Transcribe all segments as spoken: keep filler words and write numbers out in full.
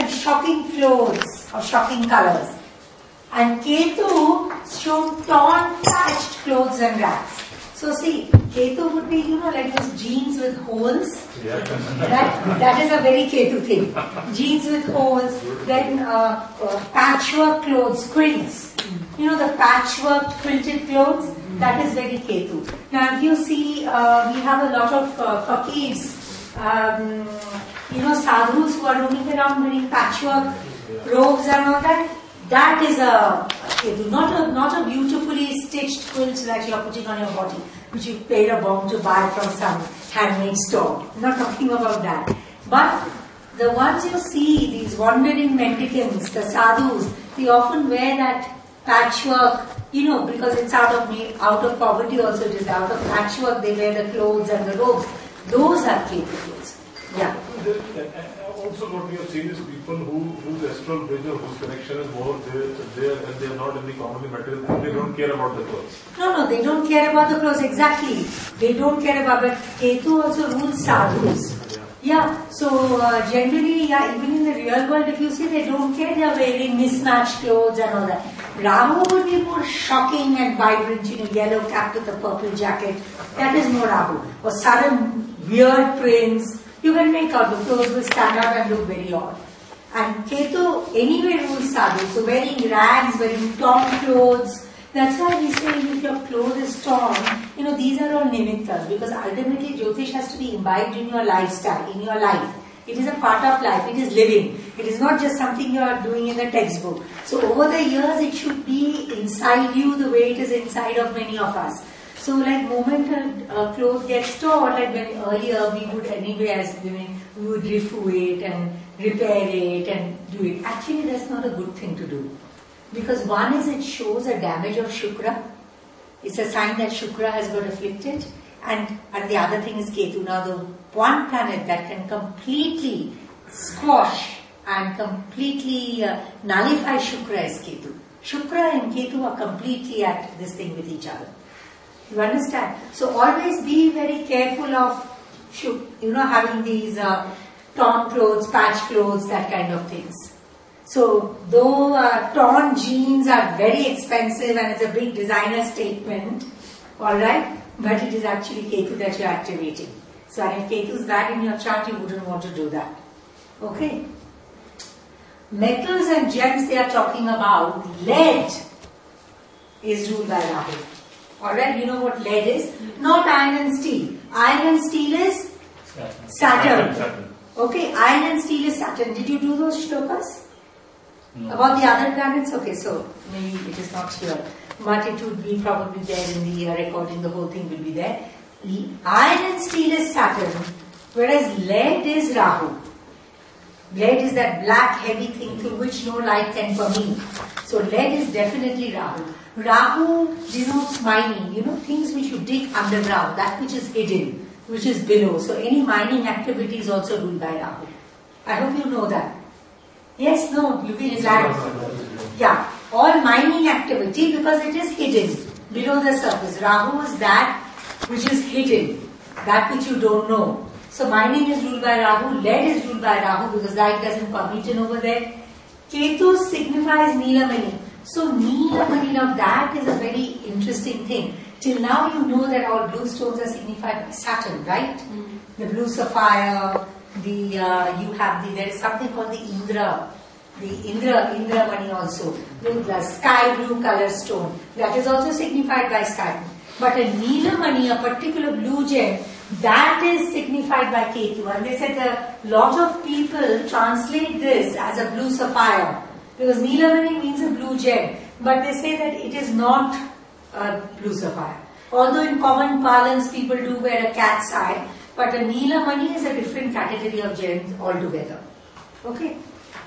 and shocking clothes or shocking colors. And Ketu showed torn, patched clothes and rags. So see, Ketu would be, you know, like those jeans with holes. Yeah. That, that is a very Ketu thing. Jeans with holes, then uh, uh, patchwork clothes, quilts. You know, the patchwork quilted clothes, that is very Ketu. Now if you see, uh, we have a lot of uh, fakirs, um, you know, sadhus who are roaming around wearing patchwork robes and all that. That is a Ketu, not a, not a beautifully stitched quilt that you are putting on your body, which you paid a bomb to buy from some handmade store. I'm not talking about that. But the ones you see, these wandering mendicants, the sadhus, they often wear that patchwork, you know, because it's out of me, out of poverty also, it is out of patchwork, they wear the clothes and the robes. Those are Ketu clothes. Yeah. Also what we have seen is people who, whose astral bridge or whose connection is more there, there and they are not in the commonly material thing, they don't care about the clothes. No, no, they don't care about the clothes, exactly. They don't care about, but Ketu also rules sadhus. Yeah, so uh, generally, yeah, even in the real world, if you see, they don't care, they are wearing mismatched clothes and all that. Rahu would be more shocking and vibrant, you know, yellow cap with a purple jacket. That is more Rahu. Or sudden weird prints. You can make out the clothes will stand out and look very odd. And Ketu anyway rules sadhu. So wearing rags, wearing torn clothes. That's why we say if your clothes is torn, you know, these are all nimittas. Because ultimately Jyotish has to be imbibed in your lifestyle, in your life. It is a part of life. It is living. It is not just something you are doing in a textbook. So over the years it should be inside you the way it is inside of many of us. So like moment a uh, cloth gets torn, like when earlier we would anyway as women, we would refu it and repair it and do it. Actually that's not a good thing to do. Because one is it shows a damage of Shukra. It's a sign that Shukra has got afflicted. And, and the other thing is Ketu. Now the one planet that can completely squash and completely uh, nullify Shukra is Ketu. Shukra and Ketu are completely at this thing with each other. You understand? So always be very careful of, you know, having these uh, torn clothes, patch clothes, that kind of things. So though uh, torn jeans are very expensive and it's a big designer statement, alright, but it is actually Ketu that you are activating. So if Ketu is bad in your chart, you wouldn't want to do that. Okay? Metals and gems they are talking about, lead is ruled by Rahu. Alright, you know what lead is? Not iron and steel. Iron and steel is Saturn. Saturn. Okay, iron and steel is Saturn. Did you do those shlokas? No. About the other planets? Okay, so maybe it is not here. But it would be probably there in the uh, recording, the whole thing will be there. Iron and steel is Saturn, whereas lead is Rahu. Lead is that black heavy thing through which no light can permeate. So lead is definitely Rahu. Rahu denotes mining, you know, things which you dig underground, that which is hidden, which is below. So any mining activity is also ruled by Rahu. I hope you know that. Yes, no, you will glad. Yeah, all mining activity because it is hidden below the surface. Rahu is that which is hidden, that which you don't know. So mining is ruled by Rahu, lead is ruled by Rahu because light doesn't permeate in over there. Ketu signifies Neelamani. So Neelamani, now that is a very interesting thing. Till now you know that all blue stones are signified by Saturn, right? Mm. The blue sapphire, the uh, you have the there is something called the Indra, the Indra Indra Mani also, the sky blue color stone that is also signified by Saturn. But a Neelamani, a particular blue gem, that is signified by Ketu. And they said a lot of people translate this as a blue sapphire because Neelamani means a blue gem, but they say that it is not a blue sapphire. Although in common parlance people do wear a cat's eye, but a Neelamani is a different category of gems altogether. Okay?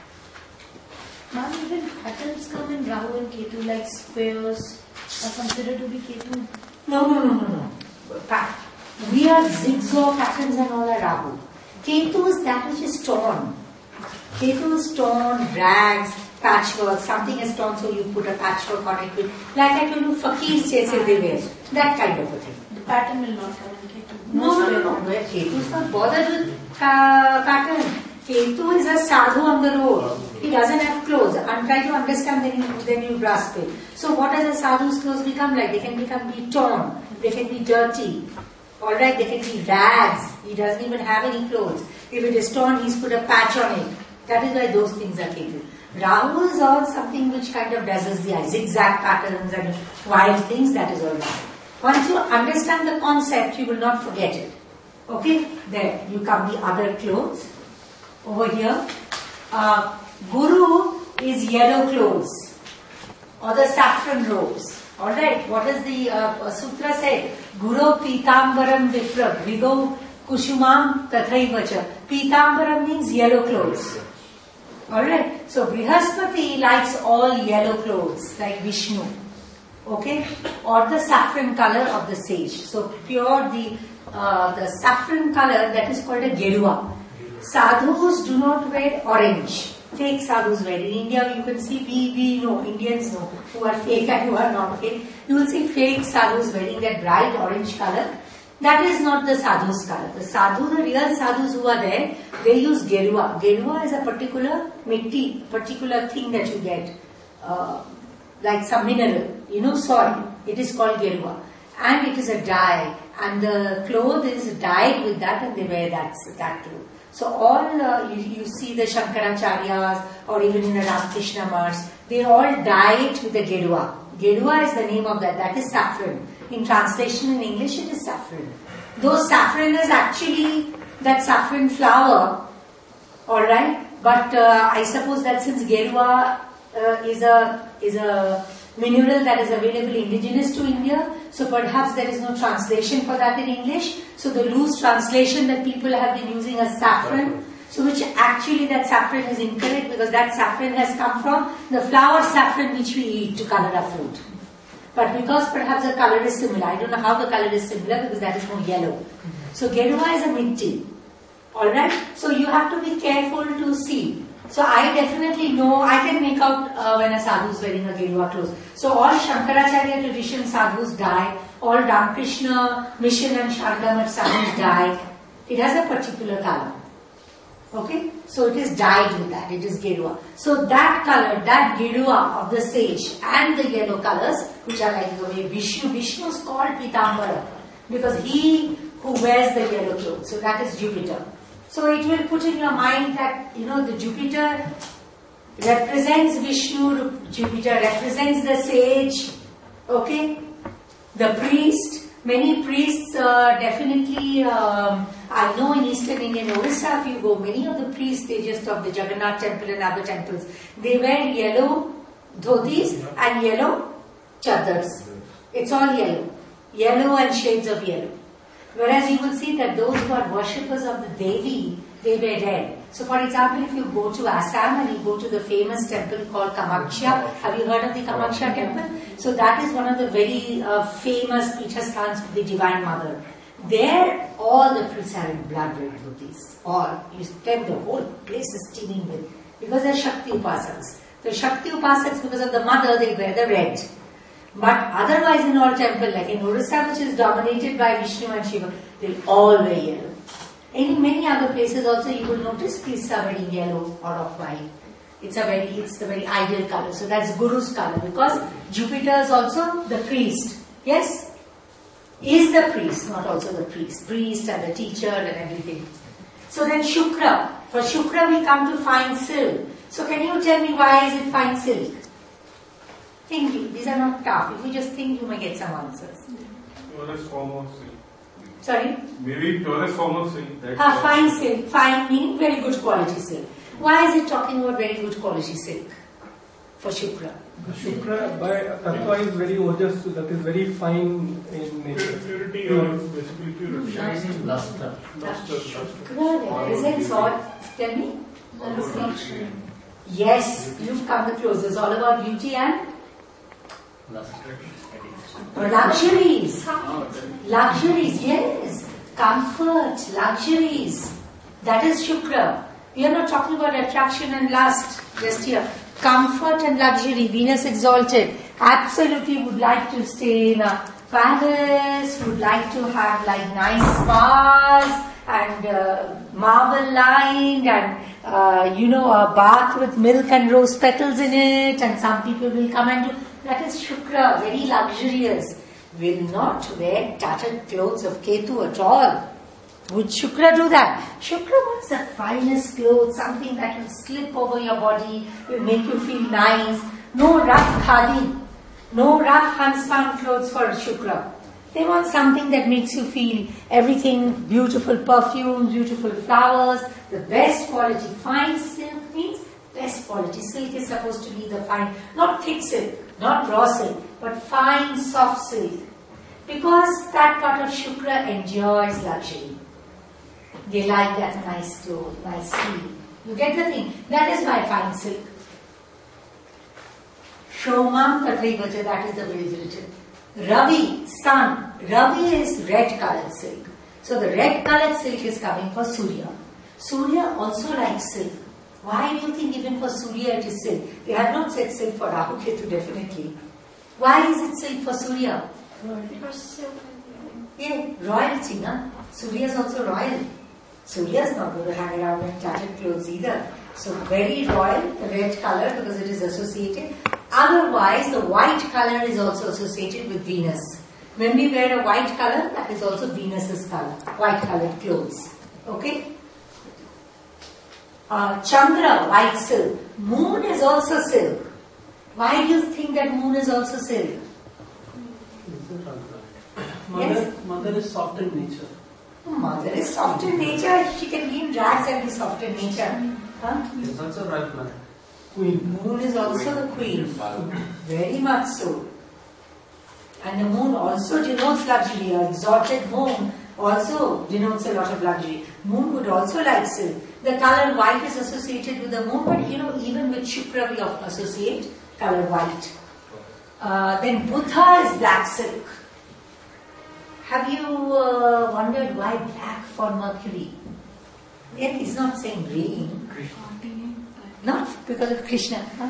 Ma'am, even patterns come in Rahu and Ketu, like squares are considered to be Ketu? No, no, no, no, no. Pat- we are zigzag patterns and all are Rahu. Ketu is that which is torn. Ketu is torn, rags, patchwork, something is torn so you put a patchwork on it. With, like I told you, fakirs say they wear. That kind of a thing. The pattern will not come in Ketu. No, no, no, no. Ketu is not bothered with uh, pattern. Ketu is a sadhu on the road. He doesn't have clothes. And try to understand, then you, then you grasp it. So what does a sadhu's clothes become like? They can become be torn. They can be dirty. Alright, they can be rags. He doesn't even have any clothes. If it is torn, he's put a patch on it. That is why those things are Ketu. Rahu is all something which kind of dazzles the eye. Zigzag patterns and wild things, that is all right. Once you understand the concept, you will not forget it. Okay? There, you come the other clothes. Over here. Uh, Guru is yellow clothes. Or the saffron robes. Alright, what does the uh, sutra say? Guru Pitambaram Vipra Vigo Kushumam Tathaivacha. Pitambaram means yellow clothes. Alright, so Brihaspati likes all yellow clothes like Vishnu. Okay, or the saffron color of the sage. So pure the uh, the saffron color, that is called a Gerua. Sadhus do not wear orange. Fake sadhus wear. In India you can see, we, we know, Indians know who are fake and who are not fake. You will see fake sadhus wearing that bright orange color. That is not the sadhu's color. The sadhu, the real sadhus who are there, they use Gerua. Gerua is a particular mitti, particular thing that you get. Uh, like some mineral, you know, soil. It is called Gerua. And it is a dye. And the cloth is dyed with that and they wear that, that too. So all, uh, you, you see the Shankaracharyas or even in the Ramakrishna Mars, they all dye it with the Gerua. Gerua is the name of that. That is saffron. In translation in English, it is saffron. Though saffron is actually that saffron flower, alright, but uh, I suppose that since Gerua uh, is a is a mineral that is available indigenous to India, so perhaps there is no translation for that in English. So the loose translation that people have been using as saffron, so which actually that saffron is incorrect because that saffron has come from the flower saffron which we eat to color our food. But because perhaps the color is similar, I don't know how the color is similar because that is more yellow. So Gerua is a mitti. Alright? So you have to be careful to see. So I definitely know, I can make out uh, when a sadhu is wearing a Gerua clothes. So all Shankaracharya tradition sadhus dye, all Ramakrishna mission and Shardamat sadhus dye. It has a particular color. Okay? So it is dyed with that, it is Gerua. So that color, that Gerua of the sage and the yellow colors, which are like the way Vishnu, Vishnu is called Pitambara because he who wears the yellow clothes. So that is Jupiter. So it will put in your mind that, you know, the Jupiter represents Vishnu, Jupiter represents the sage, okay, the priest. Many priests uh, definitely, um, I know in Eastern Indian Orissa, if you go, many of the priests, they just of the Jagannath temple and other temples, they wear yellow dhotis and yellow chadars. It's all yellow. Yellow and shades of yellow. Whereas you will see that those who are worshippers of the Devi, they wear red. So for example, if you go to Assam and you go to the famous temple called Kamakhya, have you heard of the Kamakhya temple? So that is one of the very uh, famous Peethasthans of the Divine Mother. There, all the priests are in blood red dhotis. All. You tell the whole place is steaming with. Because they are Shakti Upasaks. The Shakti Upasaks, because of the mother, they wear the red. But otherwise in all temple, like in Orissa, which is dominated by Vishnu and Shiva, they all wear yellow. In many other places also you will notice priests are wearing yellow or of white. It's a very, it's the very ideal color. So that's Guru's color because Jupiter is also the priest. Yes? Is the priest, not also the priest. Priest and the teacher and everything. So then Shukra. For Shukra we come to fine silk. So can you tell me why is it fine silk? Think, these are not tough. If you just think, you may get some answers. Purest form of silk. Sorry? Maybe purest form of silk. Ah, fine silk. Fine meaning very good quality silk. Why is it talking about very good quality silk? For Shukra. Shukra by Tattva is very ojas, so that is very fine in nature. Purity or basically purity. Shining luster. Luster, luster. Shukra represents what? Tell me. Reflection. Yes, you've come the closest. It's all about beauty and Luster. luxuries. Luxuries, yes. Comfort, luxuries. That is Shukra. We are not talking about attraction and lust just here. Comfort and luxury. Venus exalted. Absolutely would like to stay in a palace, would like to have like nice spas and uh, marble lined and uh, you know, a bath with milk and rose petals in it, and some people will come and do, that is Shukra, very luxurious. Will not wear tattered clothes of Ketu at all. Would Shukra do that? Shukra wants the finest clothes, something that will slip over your body, will make you feel nice. No rough khadi, no rough handspan clothes for Shukra. They want something that makes you feel everything, beautiful perfumes, beautiful flowers, the best quality. Fine silk means best quality. Silk is supposed to be the fine, not thick silk, not raw silk, but fine, soft silk. Because that part of Shukra enjoys luxury. They like that nice clothes, nice feel. You get the thing? That is my fine silk. Shomam Tathaivacha, that is the way it is written. Ravi, sun. Ravi is red colored silk. So the red colored silk is coming for Surya. Surya also likes silk. Why do you think even for Surya it is silk? They have not said silk for Rahu Ketu definitely. Why is it silk for Surya? Because silk. Yeah, royalty, na? Surya is also royal. Surya is not going to hang around in tattered clothes either. So very royal, the red color, because it is associated. Otherwise, the white color is also associated with Venus. When we wear a white color, that is also Venus's color, white colored clothes. Okay? Uh, Chandra, white silk. Moon is also silk. Why do you think that moon is also silk? Mother, Yes? mother is soft in nature. Mother is soft in nature. She can be in rags and be soft in nature. Huh? It's also right planet. Queen. Moon is also the queen. Very much so. And the moon also denotes luxury. An exalted moon also denotes a lot of luxury. Moon would also like silk. The color white is associated with the moon, but you know, even with Shukra we often associate color white. Uh, then Buddha is black silk. Have you uh, wondered why black for Mercury? Yet he's not saying green. Not because of Krishna. Huh?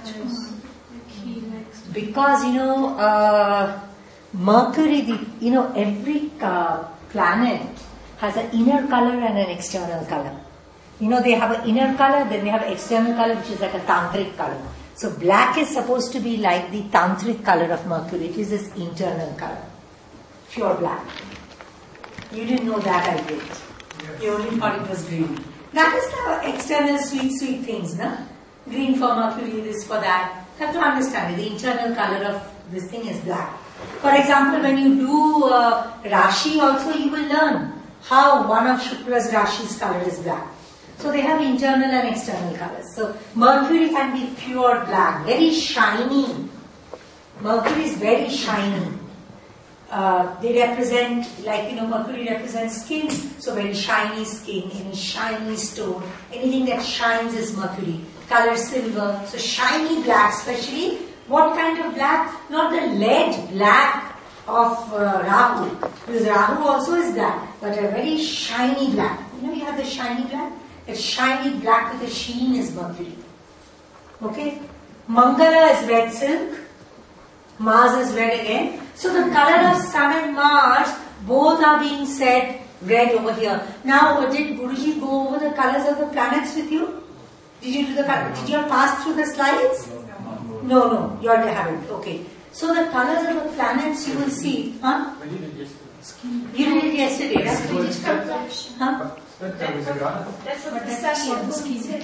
Because, you know, uh, Mercury, the, you know, every uh, planet has an inner color and an external color. You know, they have an inner color, then they have external color, which is like a tantric color. So black is supposed to be like the tantric color of Mercury. It is this internal color. Pure black. You didn't know that, I did. You only thought it was green. That is the external sweet, sweet things, no? Green for Mercury, this for that. You have to understand it. The internal color of this thing is black. For example, when you do uh, Rashi also, you will learn how one of Shukra's Rashi's color is black. So they have internal and external colors. So Mercury can be pure black, very shiny. Mercury is very shiny. Uh, they represent, like, you know, Mercury represents skin, so very shiny skin, any shiny stone, anything that shines is Mercury. Color silver, so shiny black, especially. What kind of black? Not the lead black of uh, Rahu, because Rahu also is black, but a very shiny black. You know, you have the shiny black? That shiny black with a sheen is Mercury. Okay? Mangala is red silk. Mars is red again. So the color of Sun and Mars, both are being said red over here. Now, did Guruji go over the colors of the planets with you? Did you do the Did you pass through the slides? No, no, you already haven't. Okay. So the colors of the planets you will see. Huh? You did it yesterday, right? Huh? That's what the sun said.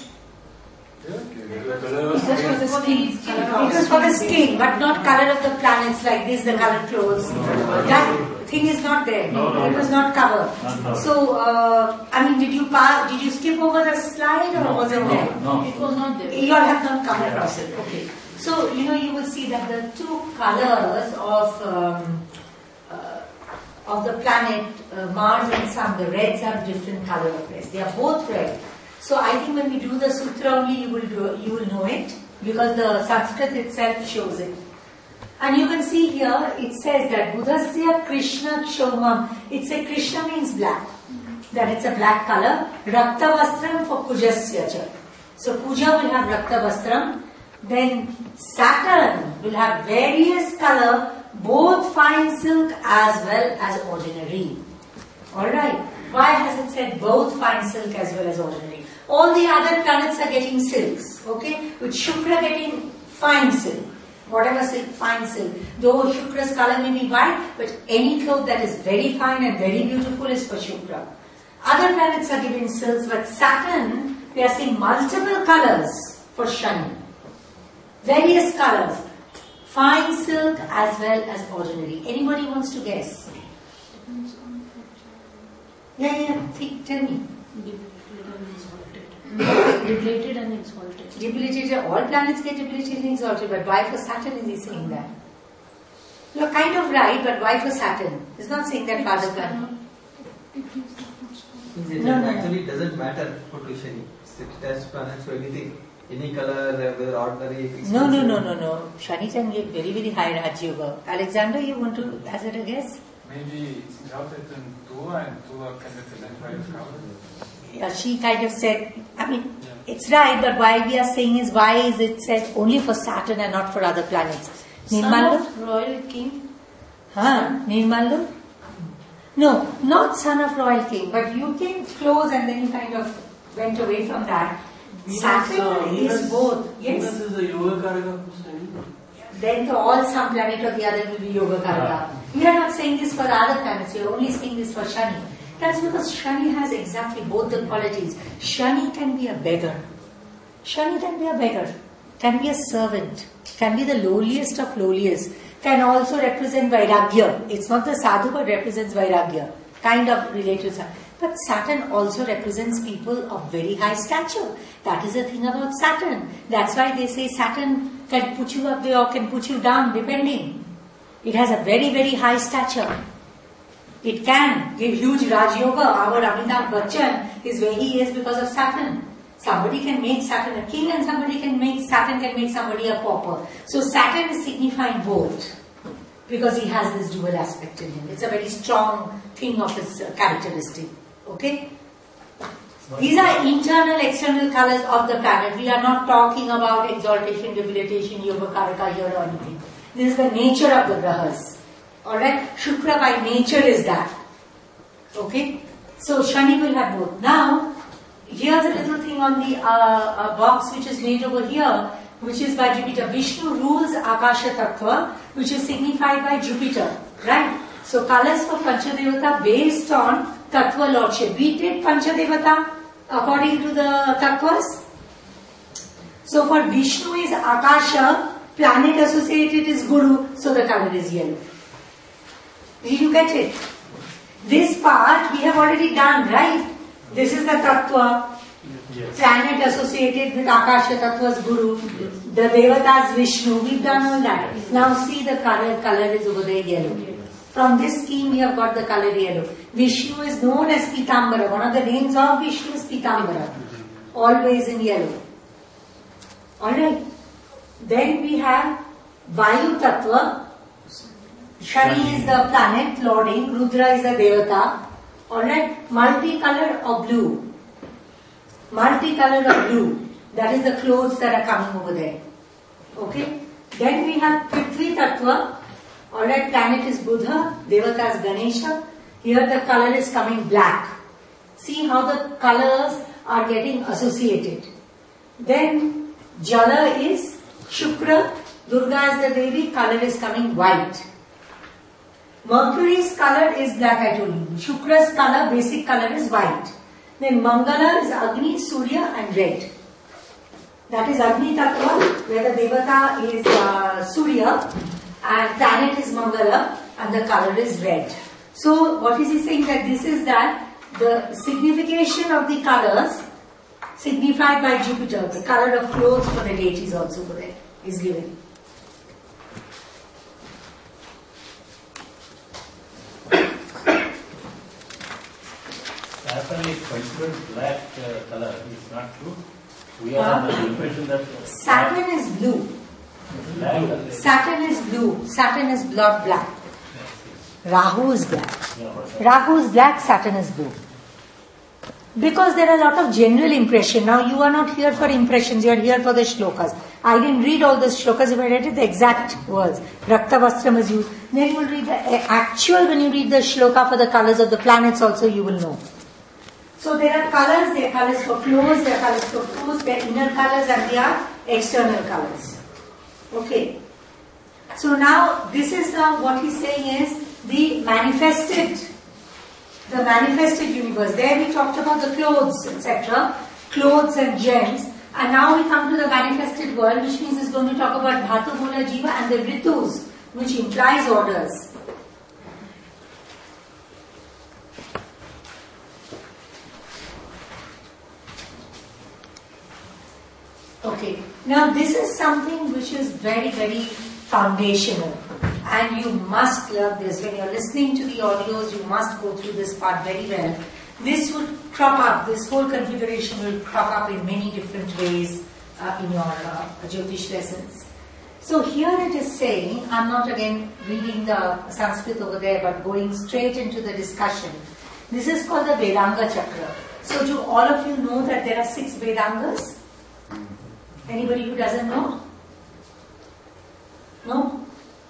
It was for the skin, but not color of the planets like this, the colored clothes. That thing is not there. It was not covered. So, uh, I mean, did you pass, did you skip over the slide or was it there? No. It was not there. You all have not come across it. Okay. So, you know, you will see that the two colors of um, uh, of the planet, uh, Mars and Sun, the reds have different color of this. They are both red. So I think when we do the sutra only, you will do, you will know it, because the Sanskrit itself shows it. And you can see here, it says that Buddhasya Krishna Kshomam. It's a Krishna means black. That it's a black color. Rakta Vastram for Kujasya cha. So Puja will have Rakta Vastram. Then Saturn will have various color, both fine silk as well as ordinary. Alright. Why has it said both fine silk as well as ordinary? All the other planets are getting silks, okay? With Shukra getting fine silk. Whatever silk, fine silk. Though Shukra's color may be white, but any cloth that is very fine and very beautiful is for Shukra. Other planets are given silks, but Saturn, we are seeing multiple colors for Shani. Various colors. Fine silk as well as ordinary. Anybody wants to guess? Yeah, yeah, think, tell me. Depleted and exalted. Debilitated, all planets get debilitated and exalted, but why for Saturn is he saying that? You're kind of right, but why for Saturn? He's not saying that Father can. It No, no, actually doesn't matter for Shani. It has planets for anything. Any color, whether ordinary, expensive. No, no, no, no, no. Shani can give very, very high Raj Yoga. Alexander, you want to hazard a guess? Maybe it's exalted in Tua and Tua can represent various colors. Yeah, she kind of said, I mean, it's right, but why we are saying is, why is it said only for Saturn and not for other planets? Son Nirmalu? of royal king. Huh? Nirmalu? No, not son of royal king, but you came close and then you kind of went away from that. Saturn is both. Yes. Venus is the yoga karaka for Shani. Then to all some planet or the other will be Yoga Karaka. We are not saying this for the other planets, we are only saying this for Shani. That's because Shani has exactly both the qualities. Shani can be a beggar. Shani can be a beggar, can be a servant, can be the lowliest of lowliest, can also represent Vairagya. It's not the sadhu but represents Vairagya, kind of related to Saturn. But Saturn also represents people of very high stature. That is the thing about Saturn. That's why they say Saturn can put you up there or can put you down, depending. It has a very, very high stature. It can give huge Raj Yoga. Our Amitabh Bachchan is where he is because of Saturn. Somebody can make Saturn a king and somebody can make, Saturn can make somebody a pauper. So Saturn is signifying both because he has this dual aspect in him. It's a very strong thing of his uh, characteristic. Okay? These are internal, external colors of the planet. We are not talking about exaltation, debilitation, yoga, karaka here or anything. This is the nature of the grahas. Alright? Shukra by nature is that. Okay? So Shani will have both. Now, here's a little thing on the uh, uh, box which is made over here, which is by Jupiter. Vishnu rules Akasha Tattva, which is signified by Jupiter. Right? So colors for Panchadevata based on Tattva Lordship. We take Panchadevata according to the Tattvas. So for Vishnu is Akasha, planet associated is Guru, so the color is yellow. Did you get it? This part we have already done, right? This is the Tattva. Yes. Planet associated with Akasha Tattva's Guru. The Devata's Vishnu. We've done all that. Now see the color. Color is over there yellow. From this scheme we have got the color yellow. Vishnu is known as Pitambara. One of the names of Vishnu is Pitambara. Always in yellow. Alright. Then we have Vayu Tattva. Shani is the planet lording. Rudra is the Devata. Alright. Multicolored of blue. Multicolored of blue. That is the clothes that are coming over there. Okay. Then we have Prithvi Tattva. Alright, planet is Buddha, Devata is Ganesha. Here the color is coming black. See how the colors are getting associated. Then Jala is Shukra, Durga is the Devi, color is coming white. Mercury's color is black, I told you. Shukra's color, basic color is white. Then Mangala is Agni, Surya and red. That is Agni Tattva, where the Devata is uh, Surya. And planet is Mangala and the color is red. So what is he saying? That this is that the signification of the colors signified by Jupiter. The color of clothes for the deities also for there is given. Saturn is considered black uh, color. It's not true. We are under the impression that uh, Saturn is blue. black color. Saturn is blue. Saturn is blood black. Rahu is black. Yeah, Rahu is black, Saturn is blue. Because there are a lot of general impression. Now you are not here for impressions, you are here for the shlokas. I didn't read all the shlokas, if I read it, the exact words. Rakta Vastram is used. Then you will read the actual, when you read the shloka for the colors of the planets also, you will know. So there are colors, there are colors for clothes, there are colors for foods, there are inner colors and there are external colors. Okay. So now this is now what he's saying is the manifested, the manifested universe. There we talked about the clothes, et cetera, clothes and gems. And now we come to the manifested world, which means it's going to talk about Dhatu, Mula, Jiva and the Ritus, which implies orders. Okay, now this is something which is very, very foundational, and you must learn this. When you're listening to the audios, you must go through this part very well. This would crop up, this whole configuration will crop up in many different ways uh, in your uh, Jyotish lessons. So here it is saying, I'm not again reading the Sanskrit over there, but going straight into the discussion. This is called the Vedanga Chakra. So do all of you know that there are six Vedangas? Anybody who doesn't know? No?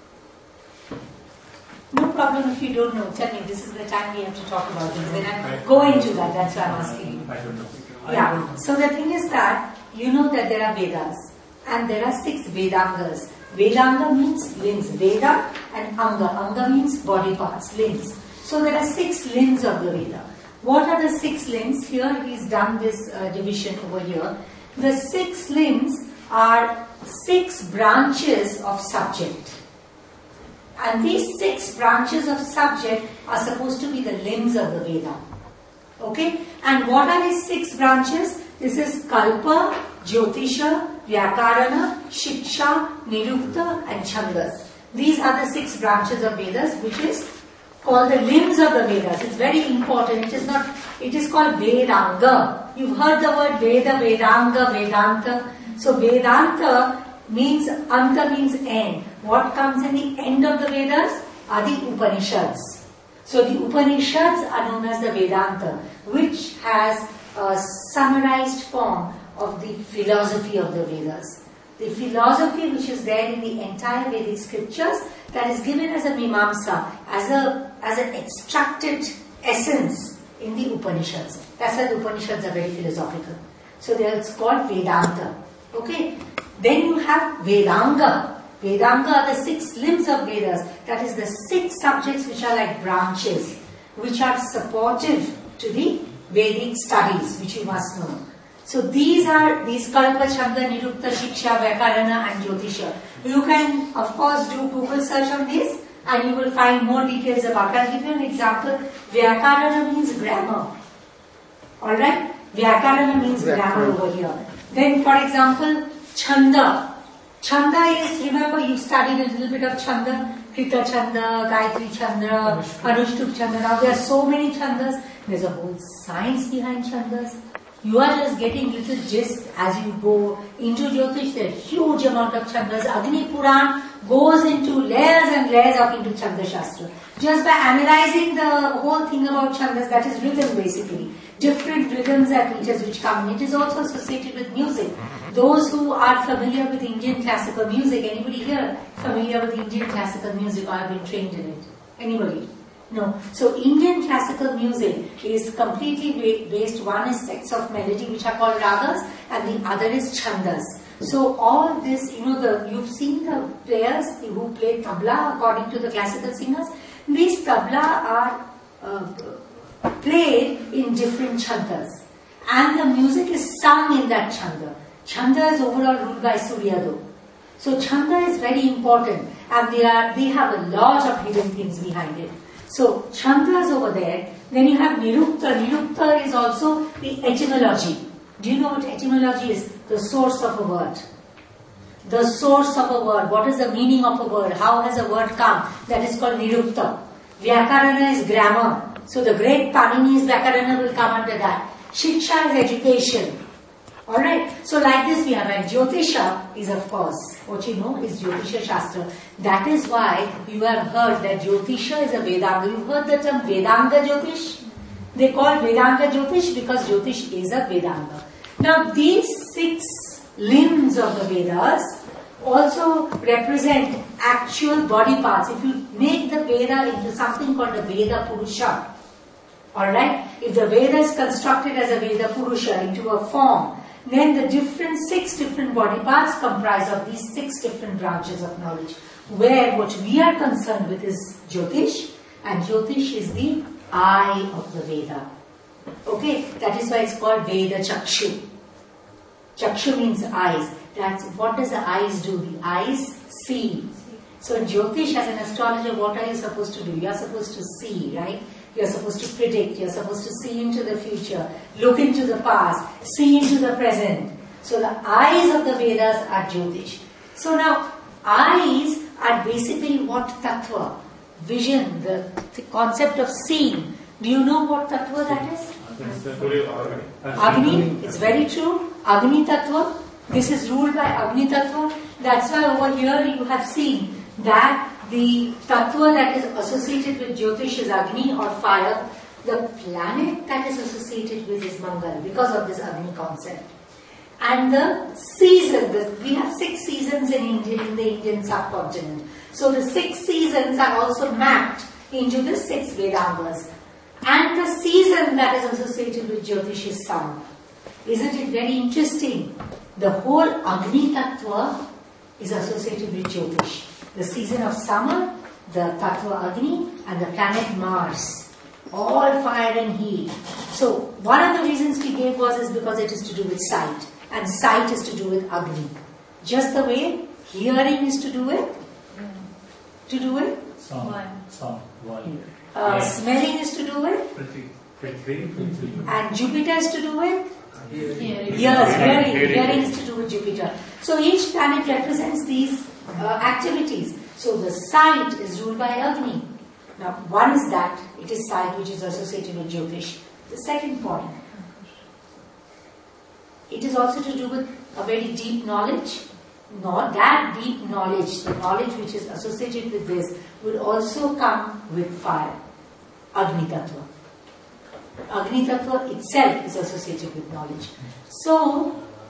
No problem if you don't know. Tell me, this is the time we have to talk about this. Then I'm going to that, that's why I'm asking you. I don't know. Yeah, so the thing is that, you know that there are Vedas. And there are six Vedangas. Vedanga means limbs. Veda and Anga. Anga means body parts, limbs. So there are six limbs of the Veda. What are the six limbs? Here he's done this uh, division over here. The six limbs are six branches of subject. And these six branches of subject are supposed to be the limbs of the Veda. Okay? And what are these six branches? This is Kalpa, Jyotisha, Vyakarana, Shiksha, Nirukta and Chandas. These are the six branches of Vedas, which is called the limbs of the Vedas. It's very important. It is not, it is called Vedanga. You've heard the word Veda, Vedanga, Vedanta. So Vedanta means, Anta means end. What comes in the end of the Vedas are the Upanishads. So the Upanishads are known as the Vedanta, which has a summarized form of the philosophy of the Vedas. The philosophy which is there in the entire Vedic scriptures, that is given as a Mimamsa, as a as an extracted essence in the Upanishads. That's why the Upanishads are very philosophical. So they are called Vedanta. Okay. Then you have Vedanga. Vedanga are the six limbs of Vedas. That is the six subjects which are like branches, which are supportive to the Vedic studies, which you must know. So these are, these Kalpa, Chanda, Nirukta, Shiksha, Vyakarana and Jyotisha. You can of course do Google search on this and you will find more details about it. I'll give you an example. Vyakarana means grammar. Alright? Vyakarana means grammar over here. Then for example, Chanda. Chanda is, remember you studied a little bit of Chanda, Krita Chanda, Gayatri Chanda, Anushtup Chanda. Now there are so many Chandas. There's a whole science behind Chandas. You are just getting little gist as you go into Jyotish. There are huge amount of Chandas. Agni Puran goes into layers and layers up into Chanda Shastra. Just by analyzing the whole thing about Chandas, that is rhythm basically. Different rhythms and meters which come in. It is also associated with music. Those who are familiar with Indian classical music, anybody here familiar with Indian classical music or have been trained in it? Anybody? No. So Indian classical music is completely based, one is sets of melody which are called ragas and the other is chandas. So all this, you know, the you've seen the players who play tabla according to the classical singers. These tabla are uh, played in different chandas and the music is sung in that chanda. Chanda is overall ruled by Suryado. So chanda is very important and they are they have a lot of hidden things behind it. So chanda is over there. Then you have nirukta. Nirukta is also the etymology. Do you know what etymology is? The source of a word. The source of a word. What is the meaning of a word? How has a word come? That is called nirukta. Vyakarana is grammar. So the great Panini's Vyakarana will come under that. Shiksha is education. Alright, so like this we have, and Jyotisha is of course, what you know is Jyotisha Shastra. That is why you have heard that Jyotisha is a Vedanga. You heard the term Vedanga Jyotish? They call Vedanga Jyotish because Jyotish is a Vedanga. Now these six limbs of the Vedas also represent actual body parts. If you make the Veda into something called the Veda Purusha, Alright? If the Veda is constructed as a Veda Purusha into a form, then the different, six different body parts comprise of these six different branches of knowledge. Where what we are concerned with is Jyotish, and Jyotish is the eye of the Veda. Okay? That is why it's called Veda Chakshu. Chakshu means eyes. That's what does the eyes do? The eyes see. So in Jyotish, as an astrologer, what are you supposed to do? You are supposed to see, right? You are supposed to predict. You are supposed to see into the future, look into the past, see into the present. So the eyes of the Vedas are Jyotish. So now, eyes are basically what tattva, vision, the, the concept of seeing. Do you know what tattva that is? Agni, it's very true. Agni tattva. This is ruled by Agni tattva. That's why over here you have seen that the tattva that is associated with Jyotish is Agni or fire. The planet that is associated with is Mangal because of this Agni concept. And the season, the, we have six seasons in India, in the Indian subcontinent. So the six seasons are also mapped into the six Vedangas. And the season that is associated with Jyotish is summer. Isn't it very interesting? The whole Agni Tattva is associated with Jyotish. The season of summer, the Tattva Agni, and the planet Mars. All fire and heat. So, one of the reasons we gave was is because it is to do with sight. And sight is to do with Agni. Just the way hearing is to do with? To do with? Sound. Sound. Volume. Uh, smelling is to do with? And Jupiter is to do with? Hearing. Hearing. Hearing is to do with Jupiter. So each planet represents these uh, activities. So the sight is ruled by Agni. Now one is that, it is sight which is associated with Jyotish. The second point, it is also to do with a very deep knowledge. Not that deep knowledge, the knowledge which is associated with this, would also come with fire. Agni Tattva. Agni Tattva itself is associated with knowledge. So,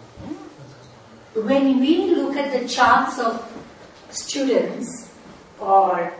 when we look at the charts of students or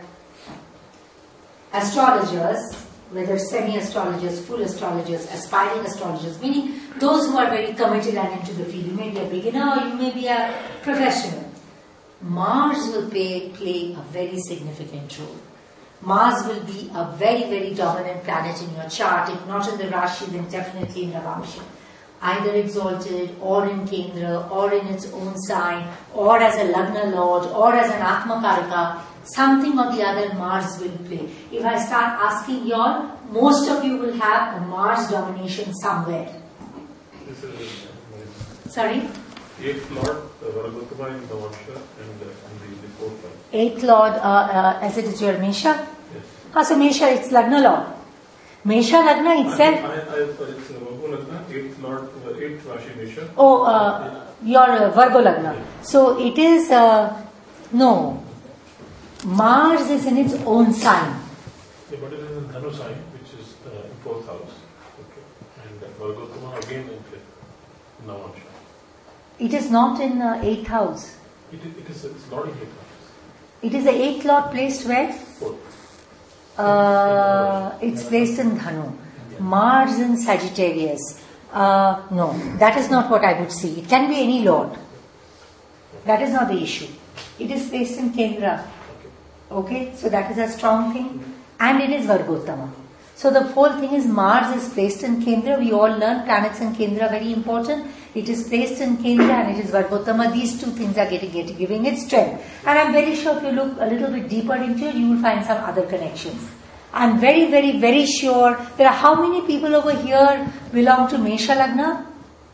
astrologers, whether semi-astrologers, full astrologers, aspiring astrologers, meaning those who are very committed and into the field. You may be a beginner or you may be a professional. Mars will play, play a very significant role. Mars will be a very, very dominant planet in your chart. If not in the Rashi, then definitely in the Vamsha. Either exalted, or in Kendra, or in its own sign, or as a Lagna Lord, or as an Atma Karaka. Something or the other Mars will play. If I start asking y'all, most of you will have a Mars domination somewhere. This is uh, Sorry? eighth Lord, uh, Varagotama in the Vansha, and uh, in the, the fourth one. Eighth Lord, uh, uh, as it is your Mesha? Yes. Ah, so Mesha, it's Lagna Lord. Mesha Lagna itself? I, I, I, it's uh, Virgo Lagna, eighth Lord, uh, eighth Rashi Mesha. Oh, uh, your uh, Virgo Lagna. So it is, uh, no. Mars is in its own sign. Yeah, but it is in Dhanu sign, which is uh, in fourth house. Okay. And uh, Varagotama again in fifth, Navansha. It is not in uh, eighth house. It, is- it is it's Lord in eighth house. It is the eighth Lord placed where? Fourth. Uh, it's placed in Dhanu. Mars in Sagittarius. Uh, no, that is not what I would see. It can be any Lord. That is not the issue. It is placed in Kendra. Okay, so that is a strong thing. And it is Vargottama. So the whole thing is Mars is placed in Kendra. We all learn planets in Kendra, very important. It is placed in Kendra and it is Vargottama. These two things are getting, getting giving it strength. And I'm very sure if you look a little bit deeper into it, you will find some other connections. I'm very, very, very sure there are how many people over here belong to Mesha Lagna?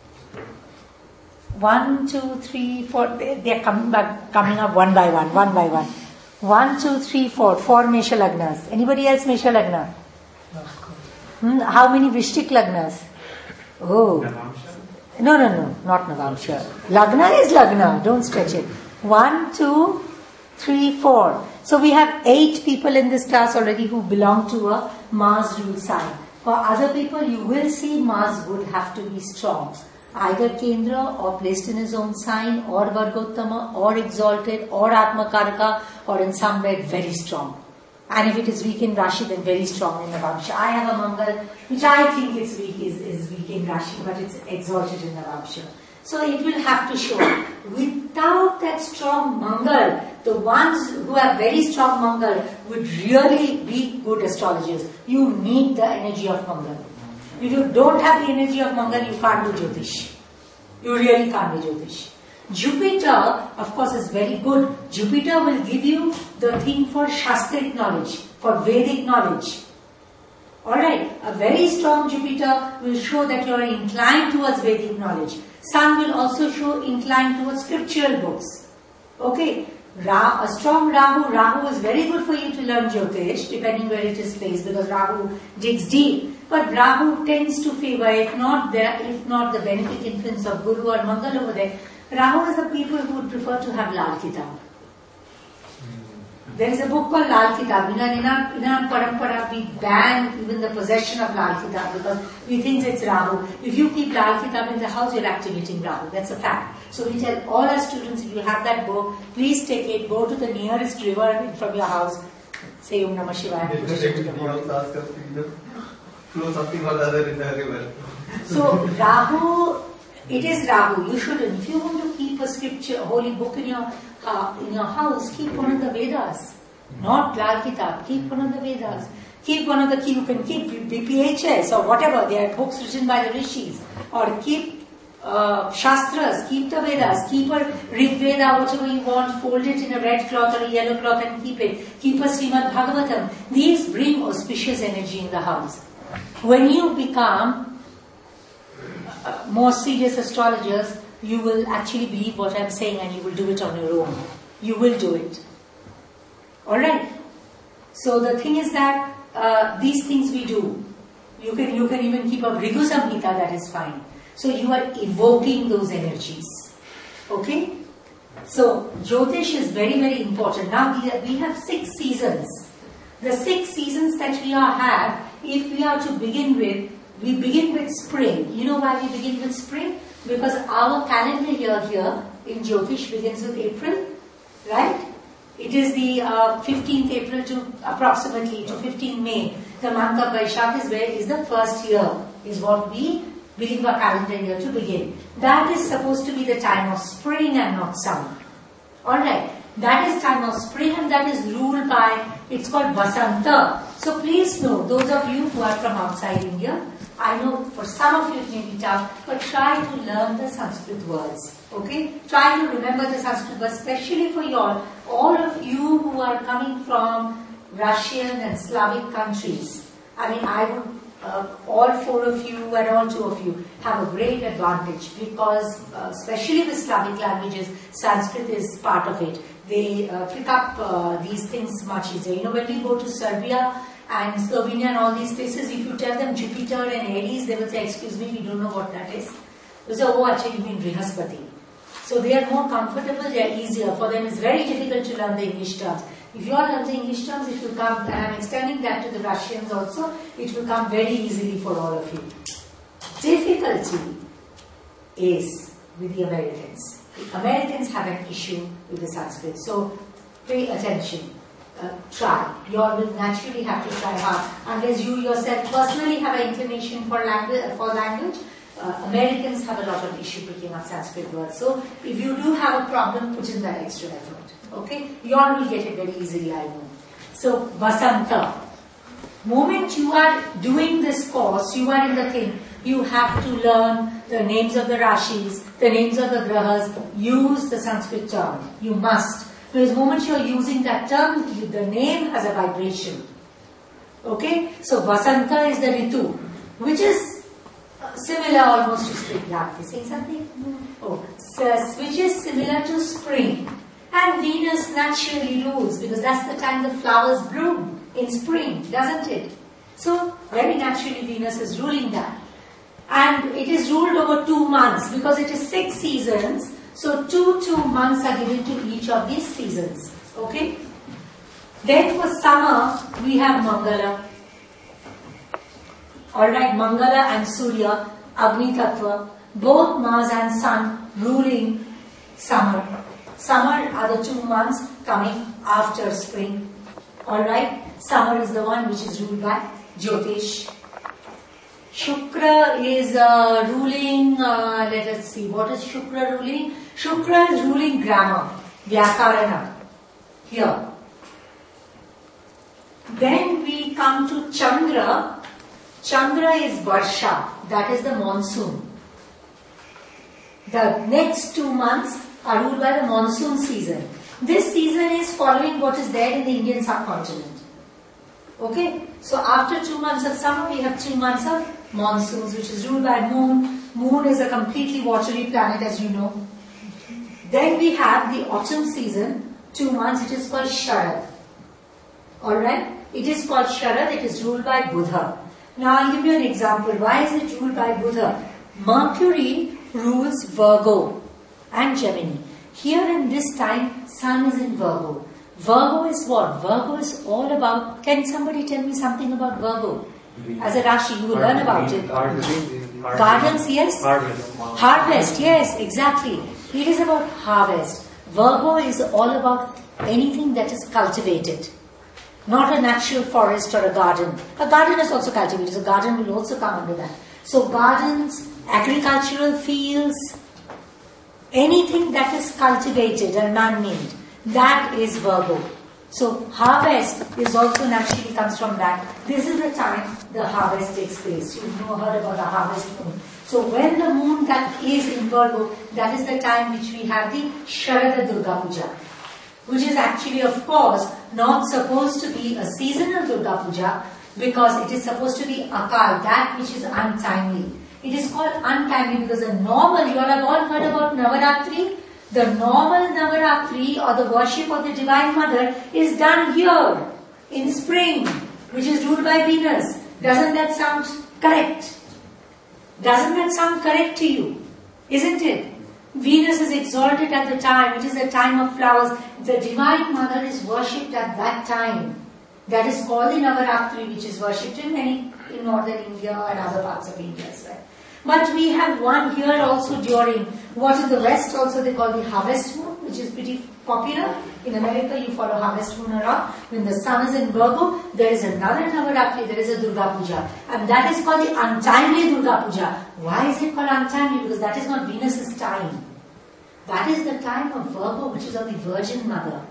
One, two, three, four. They, they are coming back, coming up one by one, one by one. One, two, three, four. Four Mesha Lagnas. Anybody else Mesha Lagna? Hmm? How many Vrishtik Lagnas? Oh. No, no, no. Not Navamsha. Lagna is Lagna. Don't stretch it. One, two, three, four. So we have eight people in this class already who belong to a Mars rule sign. For other people, you will see Mars would have to be strong. Either Kendra or placed in his own sign or Vargottama or exalted or Atmakaraka or in some way very strong. And if it is weak in Rashi, then very strong in Navamsha. I have a Mangal, which I think is weak, is, is weak in Rashi, but it's exalted in Navamsha. So it will have to show. Without that strong Mangal, the ones who have very strong Mangal would really be good astrologers. You need the energy of Mangal. If you don't have the energy of Mangal, you can't do Jyotish. You really can't do Jyotish. Jupiter, of course, is very good. Jupiter will give you the thing for Shastric knowledge, for Vedic knowledge. Alright, a very strong Jupiter will show that you are inclined towards Vedic knowledge. Sun will also show inclined towards scriptural books. Okay, Ra, a strong Rahu, Rahu is very good for you to learn Jyotish, depending where it is placed, because Rahu digs deep. But Rahu tends to favor, if not there, if not the benefic influence of Guru or Mangal over there, Rahu is the people who would prefer to have Lal Kitab. There is a book called Lal Kitab. In our, in our, in our parampara, we ban even the possession of Lal Kitab because we think it's Rahu. If you keep Lal Kitab in the house, you're activating Rahu. That's a fact. So we tell all our students, if you have that book, please take it, go to the nearest river from your house, say Om Namah Shivaya. and put it into the water. Flow something or other in the river. So Rahu, it is Rahu. You shouldn't. If you want to keep a scripture, a holy book in your uh, in your house, keep one of the Vedas, not Lal Kitab. Keep one of the Vedas. Keep one of the. You can keep B P H S or whatever. They are books written by the rishis. Or keep uh, Shastras. Keep the Vedas. Keep a Rig Veda, whatever you want. Fold it in a red cloth or a yellow cloth and keep it. Keep a Srimad Bhagavatam. These bring auspicious energy in the house. When you become uh, more serious astrologers, you will actually believe what I'm saying and you will do it on your own. You will do it. Alright? So the thing is that uh, these things we do. You can you can even keep a Bhrigu Samhita, that is fine. So you are evoking those energies. Okay? So Jyotish is very very important. Now we have, we have six seasons. The six seasons that we are have, if we are to begin with, we begin with spring. You know why we begin with spring? Because our calendar year here in Jyotish begins with April, right? It is the uh, fifteenth April to approximately to fifteenth May. The month of Vaishakh is where is the first year, is what we believe our calendar year to begin. That is supposed to be the time of spring and not summer. Alright, that is time of spring and that is ruled by, it's called Vasanta. So please know, those of you who are from outside India, I know for some of you it may be tough, but try to learn the Sanskrit words. Okay? Try to remember the Sanskrit words, especially for you all. All of you who are coming from Russian and Slavic countries. I mean, I would, uh, all four of you and all two of you have a great advantage because, uh, especially with Slavic languages, Sanskrit is part of it. They uh, pick up uh, these things much easier. You know, when we go to Serbia and Slovenia and all these places, if you tell them Jupiter and Aries, they will say, excuse me, we don't know what that is. They say, oh, actually you mean Brihaspati. So they are more comfortable, they are easier. For them it's very difficult to learn the English terms. If you all learn the English terms, it will come, and I'm extending that to the Russians also, it will come very easily for all of you. Difficulty is with the Americans. The Americans have an issue with the Sanskrit. So pay attention. Uh, try. You all will naturally have to try hard. Unless you yourself personally have an inclination for language, for language uh, Americans have a lot of issue picking up Sanskrit words. So if you do have a problem, put in that extra effort. Okay? You all will get it very easily, I know. So, Vasanta. Moment you are doing this course, you are in the thing, you have to learn the names of the Rashis, the names of the Grahas, use the Sanskrit term. You must. Because the moment you are using that term, you, the name has a vibration. Okay? So, Vasanta is the Ritu, which is similar almost to spring. Yeah, you saying something? Oh, so, which is similar to spring. And Venus naturally rules because that's the time the flowers bloom in spring, doesn't it? So, very naturally Venus is ruling that. And it is ruled over two months because it is six seasons. So, two, two months are given to each of these seasons. Okay? Then for summer, we have Mangala. Alright, Mangala and Surya, Agni Tattva, both Mars and Sun ruling summer. Summer are the two months coming after spring. Alright, summer is the one which is ruled by Jyotish. Shukra is uh, ruling, uh, let us see, what is Shukra ruling? Shukra is ruling grammar, Vyakarana, here. Then we come to Chandra. Chandra is Varsha, that is the monsoon. The next two months are ruled by the monsoon season. This season is following what is there in the Indian subcontinent. Okay, so after two months of summer, we have two months of monsoons, which is ruled by moon. Moon is a completely watery planet, as you know. Then we have the autumn season, two months, it is called Sharad. Alright, it is called Sharad, it is ruled by Buddha. Now I'll give you an example. Why is it ruled by Buddha? Mercury rules Virgo and Gemini. Here in this time, Sun is in Virgo. Virgo is what? Virgo is all about, can somebody tell me something about Virgo? As a Rashi, you will learn about it. Gardens, yes? Harvest. Harvest, yes, exactly. It is about harvest. Virgo is all about anything that is cultivated. Not a natural forest or a garden. A garden is also cultivated, so garden will also come under that. So gardens, agricultural fields, anything that is cultivated and man-made, that is Virgo. So harvest is also naturally comes from that. This is the time the harvest takes place. You've know heard about the harvest moon. So when the moon that is in Virgo, that is the time which we have the Sharada Durga Puja, which is actually, of course, not supposed to be a seasonal Durga Puja, because it is supposed to be Akal, that which is untimely. It is called untimely because the normal, you all have all heard about Navaratri. The normal Navaratri or the worship of the Divine Mother is done here in spring, which is ruled by Venus. Doesn't that sound correct? Doesn't that sound correct to you? Isn't it? Venus is exalted at the time, it is the time of flowers. The Divine Mother is worshipped at that time. That is called the Navaratri, which is worshipped in many, in northern India and other parts of India as well. But we have one here also during, what is the West also they call the harvest moon, which is pretty popular. In America you follow harvest moon around. When the sun is in Virgo, there is another Navaratri, there is a Durga Puja. And that is called the untimely Durga Puja. Why is it called untimely? Because that is not Venus's time. That is the time of Virgo, which is of the Virgin Mother.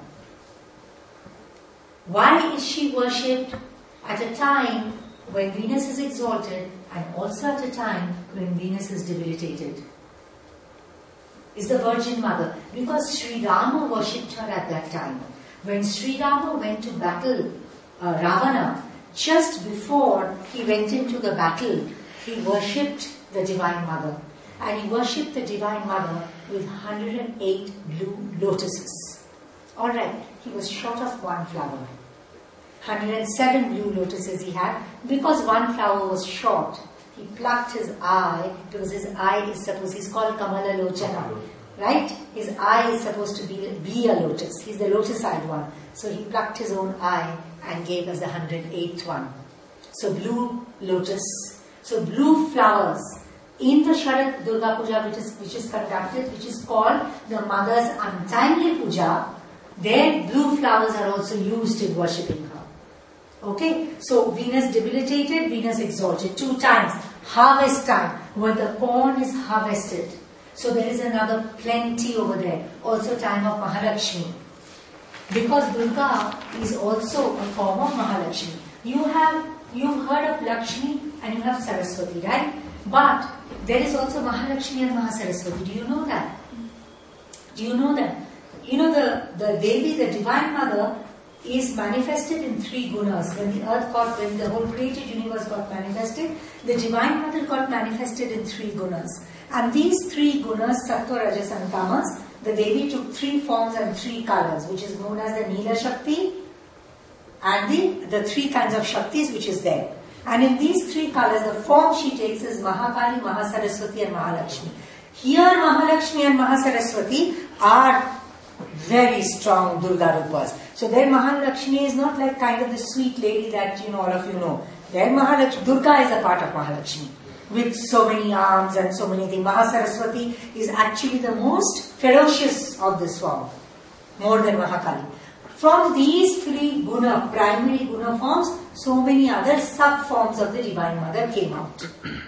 Why is she worshipped at a time when Venus is exalted and also at a time when Venus is debilitated? Is the Virgin Mother. Because Sri Rama worshipped her at that time. When Sri Rama went to battle uh, Ravana, just before he went into the battle, he worshipped the Divine Mother. And he worshipped the Divine Mother with one hundred eight blue lotuses. Alright, he was short of one flower. one hundred seven blue lotuses he had. Because one flower was short, he plucked his eye, because his eye is supposed, he's called Kamala Lochana, right? His eye is supposed to be, be a lotus. He's the lotus-eyed one. So he plucked his own eye and gave us the one hundred eighth one. So blue lotus. So blue flowers. In the Sharad Durga Puja, which is, which is conducted, which is called the Mother's Untimely Puja, there blue flowers are also used in worshipping her. Okay, so Venus debilitated, Venus exalted two times. Harvest time, when the corn is harvested. So there is another plenty over there. Also time of Mahalakshmi. Because Durga is also a form of Mahalakshmi. You have, you've heard of Lakshmi and you have Saraswati, right? But there is also Mahalakshmi and Mahasaraswati. Do you know that? Do you know that? You know the, the Devi, the Divine Mother, is manifested in three gunas. When the earth got, when the whole created universe got manifested, the Divine Mother got manifested in three gunas. And these three gunas, Sattva, Rajas and Tamas, the Devi took three forms and three colors, which is known as the Neela Shakti and the, the three kinds of Shaktis which is there. And in these three colors, the form she takes is Mahakali, Mahasaraswati and Mahalakshmi. Here Mahalakshmi and Mahasaraswati are very strong Durga Rupas. So their Mahalakshmi is not like kind of the sweet lady that you know all of you know. Their Mahalakshmi, Durga is a part of Mahalakshmi with so many arms and so many things. Mahasaraswati is actually the most ferocious of this form, more than Mahakali. From these three guna, primary guna forms, so many other sub-forms of the Divine Mother came out.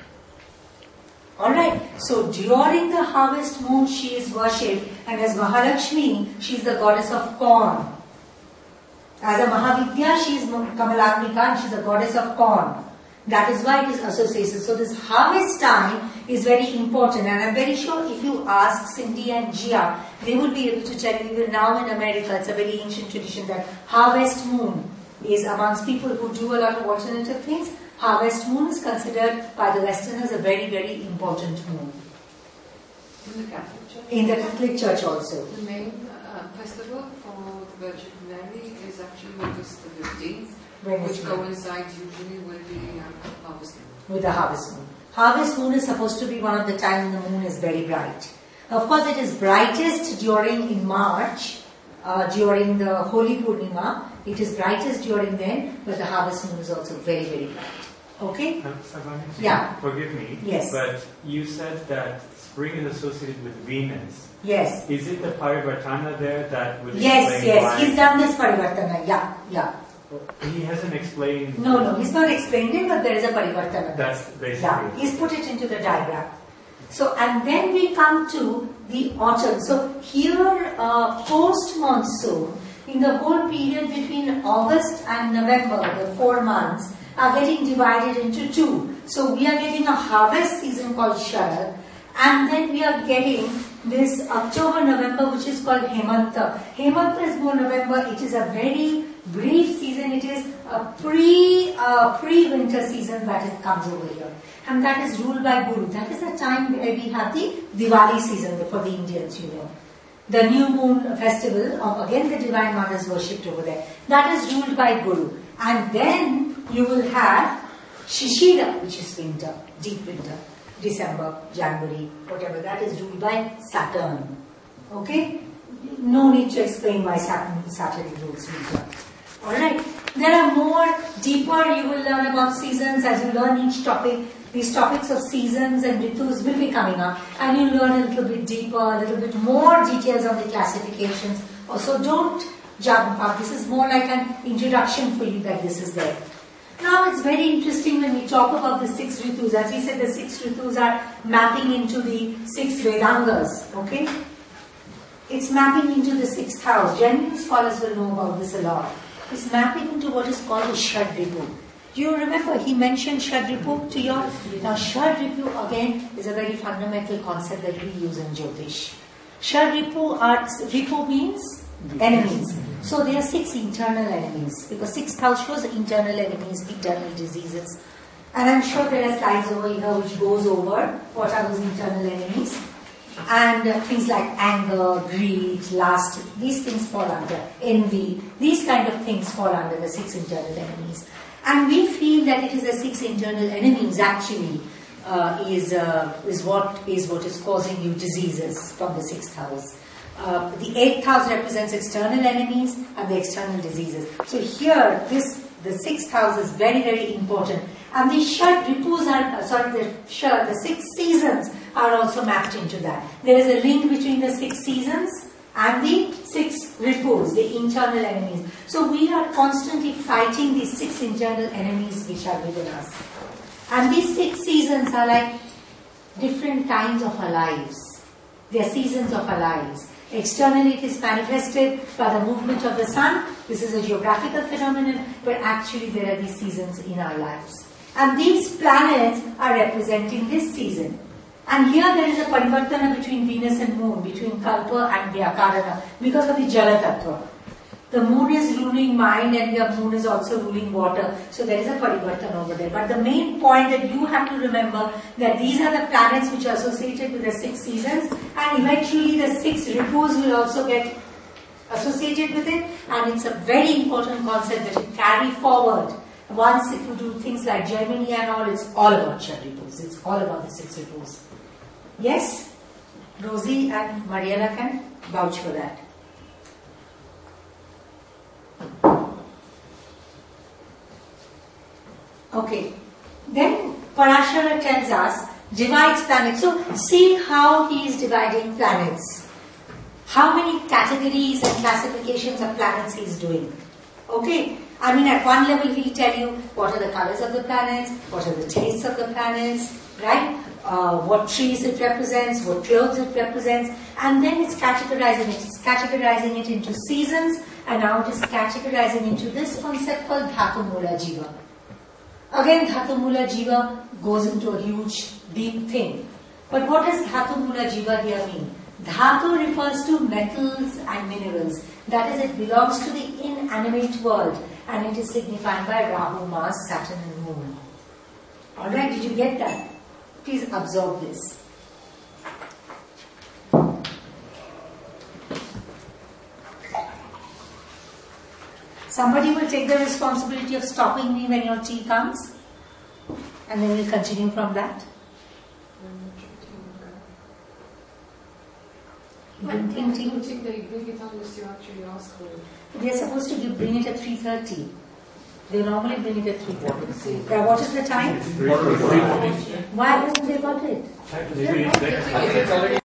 Alright, so during the harvest moon she is worshipped, and as Mahalakshmi, she is the goddess of corn. As a Mahavidya, she is Kamalatmika, and she is the goddess of corn. That is why it is associated. So this harvest time is very important, and I am very sure if you ask Cindy and Gia, they will be able to tell you. Even now in America, it's a very ancient tradition that harvest moon is amongst people who do a lot of alternative things. Harvest moon is considered by the Westerners a very, very important moon. In the Catholic Church? In the Catholic Church also. The main uh, festival for the Virgin Mary is actually August the fifteenth, which coincides usually with the uh, harvest moon. With the harvest moon. Harvest moon is supposed to be one of the times when the moon is very bright. Of course, it is brightest during in March, uh, during the Holy Purnima. It is brightest during then, but the harvest moon is also very, very bright. Okay? Uh, Savani, Yeah. Forgive me. Yes. But you said that spring is associated with Venus. Yes. Is it the Parivartana there that would Yes, explain yes. why? He's done this Parivartana. Yeah, yeah. He hasn't explained. No, no, he's not explained it, but there is a Parivartana. That's basically. Yeah, he's put it into the diagram. So, and then we come to the autumn. So, here, uh, post-monsoon, in the whole period between August and November, the four months, are getting divided into two. So, we are getting a harvest season called Sharad, and then we are getting this October-November, which is called Hemanta. Hemanta is more November. It is a very brief season. It is a pre, uh, pre-winter season that it comes over here. And that is ruled by Guru. That is the time where we have the Diwali season for the Indians, you know. The new moon festival of, again, the Divine Mother is worshipped over there. That is ruled by Guru. And then you will have Shishira, which is winter, deep winter. December, January, whatever. That is ruled by Saturn. Okay? No need to explain why Saturn, Saturn rules winter. Alright. There are more, deeper, you will learn about seasons as you learn each topic. These topics of seasons and ritus will be coming up, and you learn a little bit deeper, a little bit more details on the classifications. Also, don't jump up. This is more like an introduction for you that this is there. Now, it's very interesting when we talk about the six ritus. As we said, the six ritus are mapping into the six Vedangas. Okay? It's mapping into the sixth house. Generally, scholars will know about this a lot. It's mapping into what is called the Shad-Ripu. Do you remember he mentioned Shad-Ripu to you? Now, Shad-Ripu again is a very fundamental concept that we use in Jyotish. Shad-Ripu are, Ripu means enemies. So there are six internal enemies, because sixth house shows internal enemies, internal diseases. And I'm sure there are slides over here which goes over what are those internal enemies. And uh, things like anger, greed, lust, these things fall under envy. These kind of things fall under the six internal enemies. And we feel that it is the six internal enemies actually uh, is uh, is what is what is causing you diseases from the sixth house. Uh, the eighth house represents external enemies and the external diseases. So here, this the sixth house is very very important. And the Shad Ripus are uh, sorry the Shad, the six seasons are also mapped into that. There is a link between the six seasons and the six Ripus, the internal enemies. So we are constantly fighting these six internal enemies which are within us. And these six seasons are like different times of our lives. They are seasons of our lives. Externally it is manifested by the movement of the sun. This is a geographical phenomenon, but actually there are these seasons in our lives. And these planets are representing this season. And here there is a parivartana between Venus and Moon, between Kalpa and Vyakarana, because of the Jala Tattva. The Moon is ruling mind and the Moon is also ruling water. So there is a parivartana over there. But the main point that you have to remember that these are the planets which are associated with the six seasons, and eventually the six ripus will also get associated with it. And it's a very important concept that you carry forward. Once if you do things like Gemini and all, it's all about Shad ripus. It's all about the six ripus. Yes? Rosie and Mariella can vouch for that. Okay. Then Parashara tells us, divides planets. So see how he is dividing planets. how many categories and classifications of planets he is doing. Okay? I mean, at one level he'll tell you what are the colors of the planets, what are the tastes of the planets, right? Uh, what trees it represents, what clothes it represents, and then it's categorizing it. It's categorizing it into seasons, and now it is categorizing into this concept called Dhatu Mula Jiva. Again, Dhatu Mula Jiva goes into a huge, deep thing. But what does Dhatu Mula Jiva here mean? Dhatu refers to metals and minerals. That is, it belongs to the inanimate world, and it is signified by Rahu, Mars, Saturn and Moon. Alright, did you get that? Please absorb this. Somebody will take the responsibility of stopping me when your tea comes, and then we'll continue from that. I don't think they bring it unless you actually ask for it. They are supposed to give, bring it at three thirty. They normally bring it at three thirty. Yeah, what is the time? Why haven't they got it? Maybe it's next.